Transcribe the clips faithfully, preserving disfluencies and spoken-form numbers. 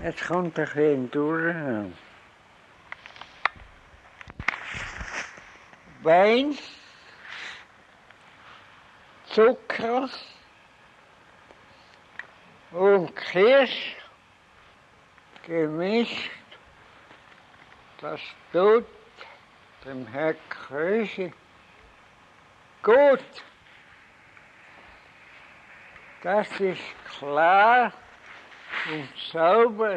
Jetzt kommt ein bisschen durch. Wein, Zucker und Kirsch gemischt. Das tut dem Herrn Krösi gut. Das ist klar und sauber.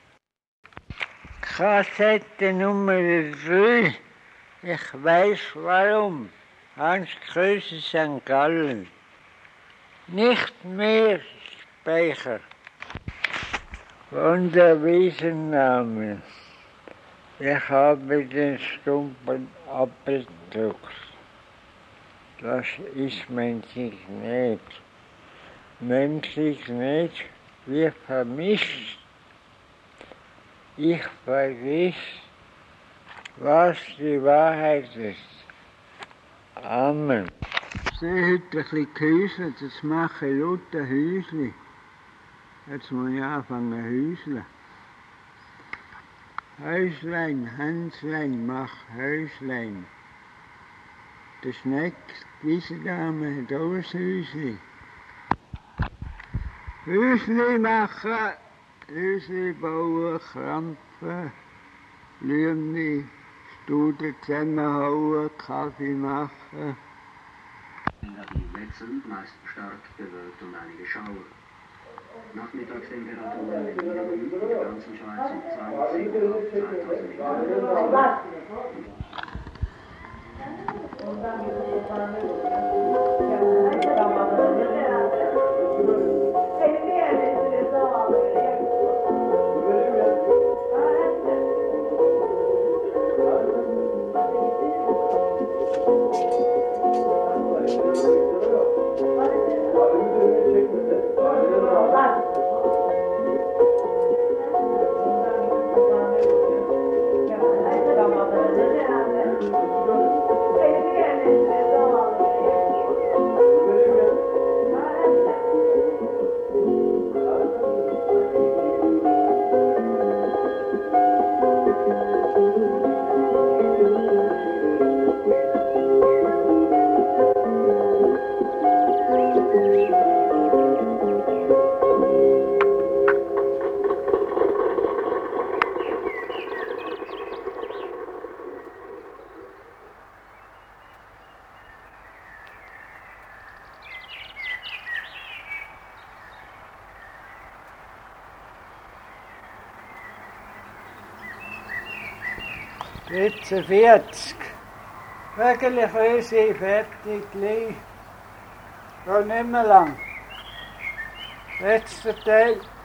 Kassette Nummer drei. Ich weiß warum. Hans Krösi, Sankt Gallen. Nicht mehr Speicher. Von der Wiesenname. Ich habe den Stumpen abgedruckt. Das ist mein Signet. Mein Signet wird vermisst. Ich vergiss, was die Wahrheit ist. Amen. Ich sehe heute ein bisschen gehäuselt, jetzt mache ich lauter Häusli. Jetzt muss ich anfangen zu häuseln. Häuslein, Hanslein, mach Häuslein. Der Schneck, diese Dame hat auch ein Häusli. Häusli machen, Häusli bauen, krampfen, Lümli, Studen zusammenhauen, Kaffee machen. Wechselnd, meist stark bewölkt und einige Schauer. Nachmittagstemperaturen im Minimum in der ganzen Schweiz um zwanzig auf zweitausend Meter. vierzig. Wirklich Rösi, fertig, gleich. Geht nicht mehr lang. Letzter Teil.